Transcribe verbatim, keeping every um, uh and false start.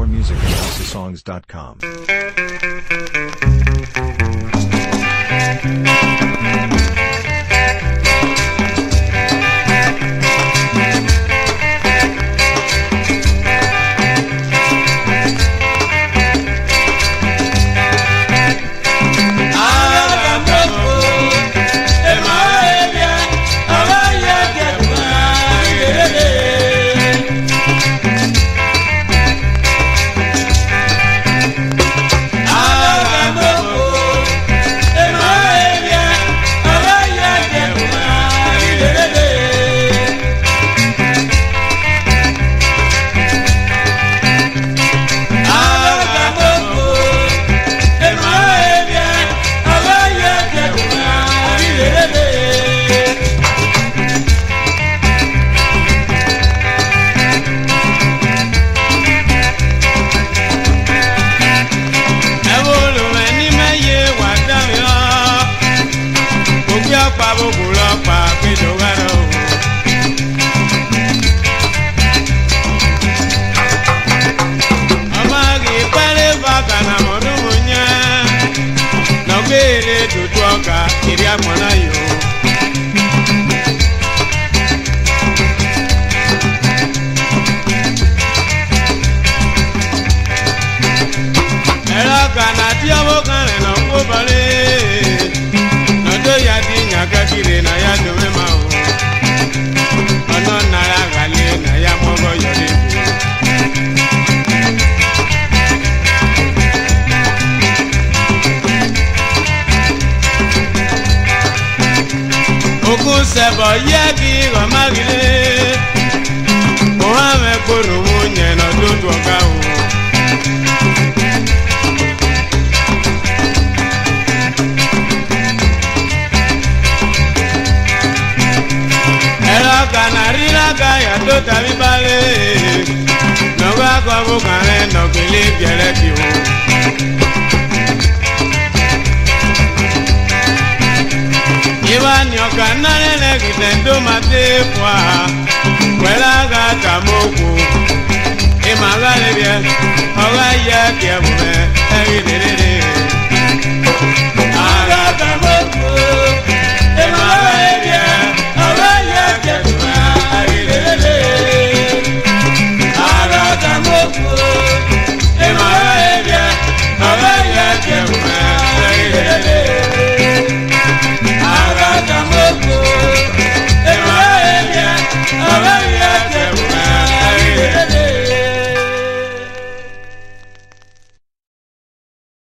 more music at house of songs dot com. Sebo yegi romagile Mohamed kuru munye no dudu ogawo Ela kanari la gaya do tabi bale No ga kwa bukane no kili biere kiwo Iwanyo kanale le kitendo matepwa Kwela gata moku Imagale bien Oga ya kiabume Egi diriri Agata moku